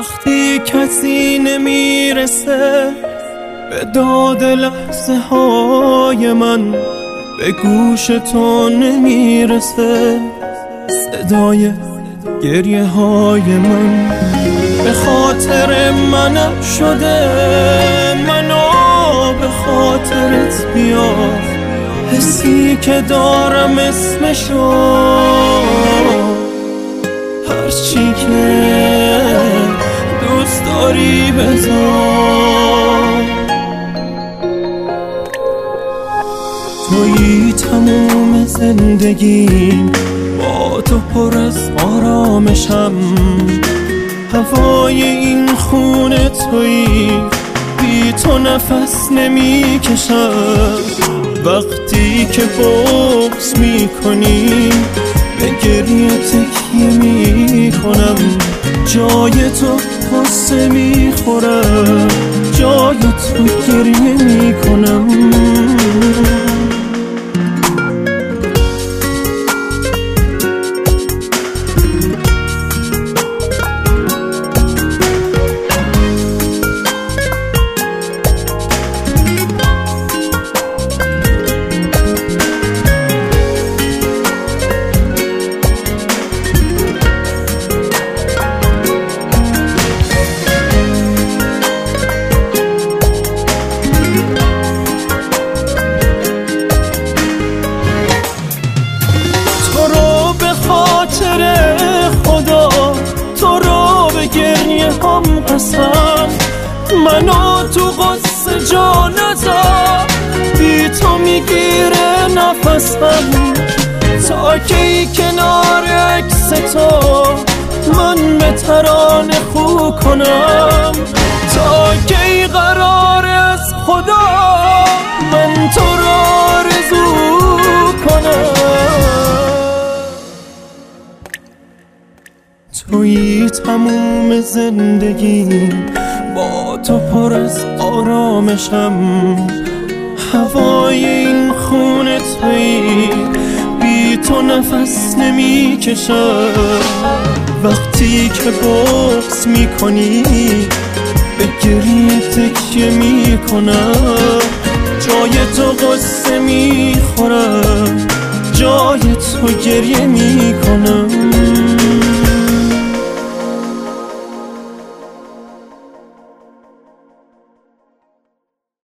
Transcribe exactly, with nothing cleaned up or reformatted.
وقتی کسی نمیرسه به داد لحظه های من، به گوش تو نمیرسه صدای گریه های من. به خاطر منم شده منو به خاطرت بیار، حسی که دارم اسمشو هرچی که دوست داری بذار. تویی تموم زندگیم، با تو پر از آرامشم، هوای این خونه تویی، بی تو نفس نمی کشم. وقتی که بغض می کنی به گریه تکیه می کنم، جای تو قصه می خورم، جای تو گریه می کنم. خدا تو رو به گریه هم قسم، منو تو غصه جا نذار، بی تو میگیره نفسم. تا کی کنار عکس تو من به ترانه خو کنم، تا کی قرار از خدا من تو رو آرزو کنم. تویی تموم زندگیم، با تو پر از آرامشم، هوای این خونه تویی، بی تو نفس نمی کشم. وقتی که بغض می کنی به گریه تکیه می کنم، جای تو قصه می خورم، جای تو گریه می کنم.